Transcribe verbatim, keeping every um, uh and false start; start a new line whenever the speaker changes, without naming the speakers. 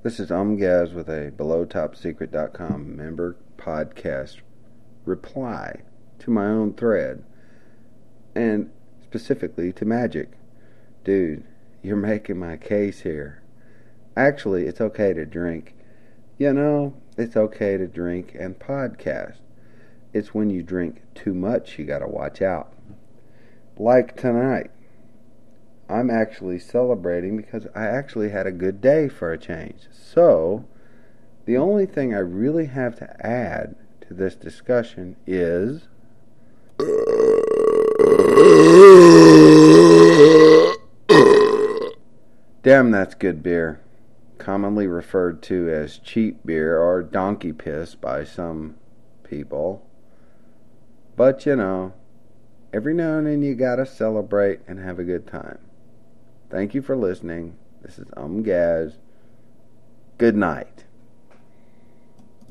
This is UmGaz with a below top secret dot com member podcast reply to my own thread, and specifically to Magic. Dude, you're making my case here. Actually, it's okay to drink. You know, it's okay to drink and podcast. It's when you drink too much you gotta watch out. Like tonight. I'm actually celebrating because I actually had a good day for a change. So, the only thing I really have to add to this discussion is... Damn, that's good beer. Commonly referred to as cheap beer or donkey piss by some people. But, you know, every now and then you gotta celebrate and have a good time. Thank you for listening. This is UmGaz. Good night.